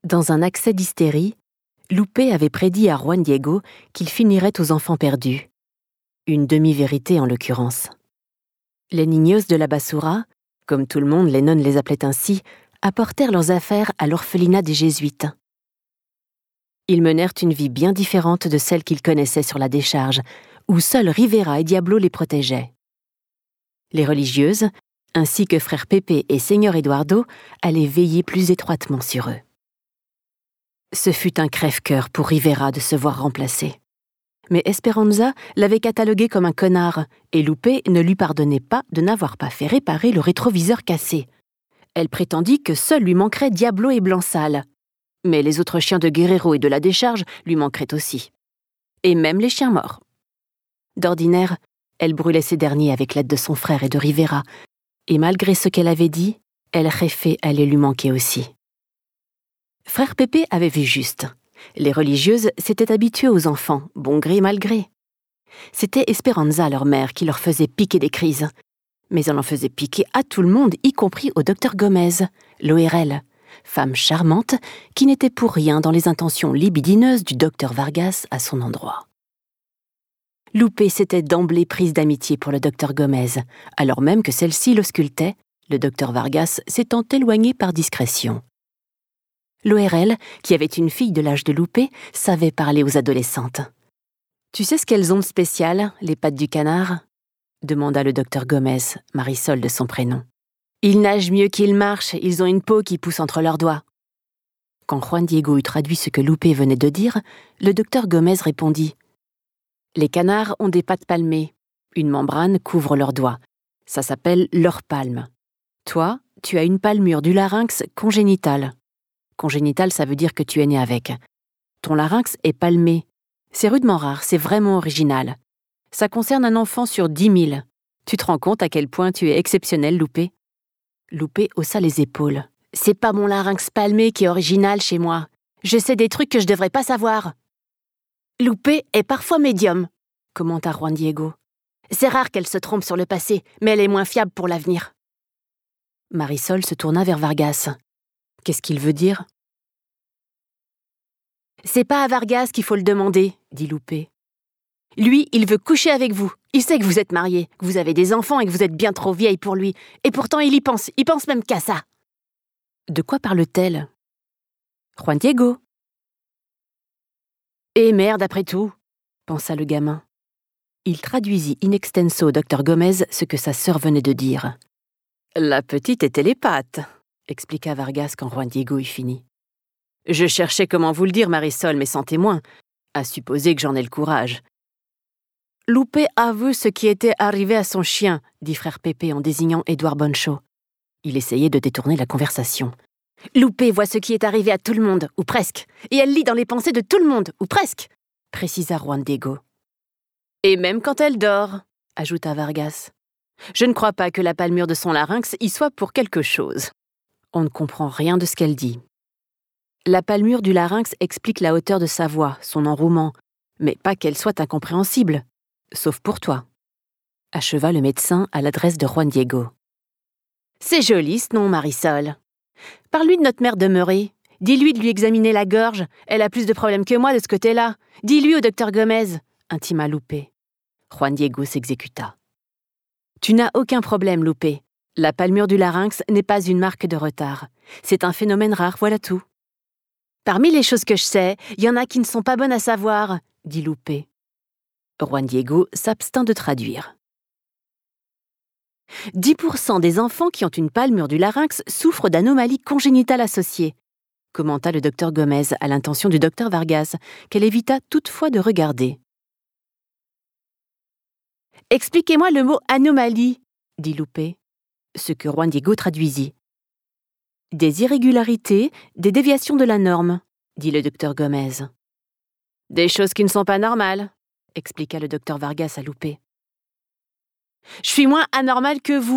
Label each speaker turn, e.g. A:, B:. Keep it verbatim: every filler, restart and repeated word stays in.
A: Dans un accès d'hystérie, Lupe avait prédit à Juan Diego qu'il finirait aux enfants perdus. Une demi-vérité en l'occurrence. Les niños de la basura, comme tout le monde les nonnes les appelait ainsi, apportèrent leurs affaires à l'orphelinat des Jésuites. Ils menèrent une vie bien différente de celle qu'ils connaissaient sur la décharge, où seuls Rivera et Diablo les protégeaient. Les religieuses, ainsi que frère Pepe et seigneur Eduardo, allaient veiller plus étroitement sur eux. Ce fut un crève-cœur pour Rivera de se voir remplacé. Mais Esperanza l'avait catalogué comme un connard, et Lupe ne lui pardonnait pas de n'avoir pas fait réparer le rétroviseur cassé. Elle prétendit que seul lui manquerait Diablo et Blanc-Sale. Mais les autres chiens de Guerrero et de la décharge lui manqueraient aussi. Et même les chiens morts. D'ordinaire, elle brûlait ces derniers avec l'aide de son frère et de Rivera, et malgré ce qu'elle avait dit, El Jefe allait lui manquer aussi. Frère Pepe avait vu juste. Les religieuses s'étaient habituées aux enfants, bon gré mal gré. C'était Esperanza, leur mère, qui leur faisait piquer des crises. Mais elle en faisait piquer à tout le monde, y compris au docteur Gomez, l'O R L, femme charmante qui n'était pour rien dans les intentions libidineuses du docteur Vargas à son endroit. Lupe s'était d'emblée prise d'amitié pour le docteur Gomez, alors même que celle-ci l'auscultait, le docteur Vargas s'étant éloigné par discrétion. L'O R L, qui avait une fille de l'âge de Lupe, savait parler aux adolescentes. « Tu sais ce qu'elles ont de spécial, les pattes du canard ?» demanda le docteur Gomez, Marisol de son prénom. « Ils nagent mieux qu'ils marchent, ils ont une peau qui pousse entre leurs doigts. » Quand Juan Diego eut traduit ce que Lupe venait de dire, le docteur Gomez répondit « Les canards ont des pattes palmées. Une membrane couvre leurs doigts. Ça s'appelle leur palme. Toi, tu as une palmure du larynx congénitale. Congénitale, ça veut dire que tu es né avec. Ton larynx est palmé. C'est rudement rare, c'est vraiment original. Ça concerne un enfant sur dix mille. Tu te rends compte à quel point tu es exceptionnel, Lupe ?» Lupe haussa les épaules. « C'est pas mon larynx palmé qui est original chez moi. Je sais des trucs que je devrais pas savoir. » « Lupe est parfois médium, » commenta Juan Diego. « C'est rare qu'elle se trompe sur le passé, mais elle est moins fiable pour l'avenir. » Marisol se tourna vers Vargas. « Qu'est-ce qu'il veut dire ?»« C'est pas à Vargas qu'il faut le demander, » dit Lupe. « Lui, il veut coucher avec vous. Il sait que vous êtes mariés, que vous avez des enfants et que vous êtes bien trop vieille pour lui. Et pourtant, il y pense. Il pense même qu'à ça. » « De quoi parle-t-elle ?»« Juan Diego. » « Eh merde, après tout, » pensa le gamin. Il traduisit in extenso au docteur Gomez ce que sa sœur venait de dire. « La petite est télépathe, » expliqua Vargas quand Juan Diego eut fini. « Je cherchais comment vous le dire, Marisol, mais sans témoin, à supposer que j'en ai le courage. »« Lupe avoue ce qui était arrivé à son chien, » dit frère Pepe en désignant Édouard Boncho. Il essayait de détourner la conversation. « Lupe voit ce qui est arrivé à tout le monde, ou presque, et elle lit dans les pensées de tout le monde, ou presque, » précisa Juan Diego. « Et même quand elle dort, » ajouta Vargas. « Je ne crois pas que la palmure de son larynx y soit pour quelque chose. » On ne comprend rien de ce qu'elle dit. La palmure du larynx explique la hauteur de sa voix, son enrouement, mais pas qu'elle soit incompréhensible, sauf pour toi. Acheva le médecin à l'adresse de Juan Diego. « C'est joli ce nom, Marisol. Parle-lui de notre mère demeurée. Dis-lui de lui examiner la gorge. Elle a plus de problèmes que moi de ce côté-là. Dis-lui au docteur Gomez, » intima Lupe. Juan Diego s'exécuta. « Tu n'as aucun problème, Lupe. La palmure du larynx n'est pas une marque de retard. C'est un phénomène rare, voilà tout. »« Parmi les choses que je sais, il y en a qui ne sont pas bonnes à savoir, » dit Lupe. Juan Diego s'abstint de traduire. dix pour cent des enfants qui ont une palmure du larynx souffrent d'anomalies congénitales associées, commenta le docteur Gomez à l'intention du docteur Vargas, qu'elle évita toutefois de regarder. « Expliquez-moi le mot anomalie, » dit Lupe, ce que Juan Diego traduisit. « Des irrégularités, des déviations de la norme, » dit le docteur Gomez. « Des choses qui ne sont pas normales, » expliqua le docteur Vargas à Lupe. « Je suis moins anormal que vous, »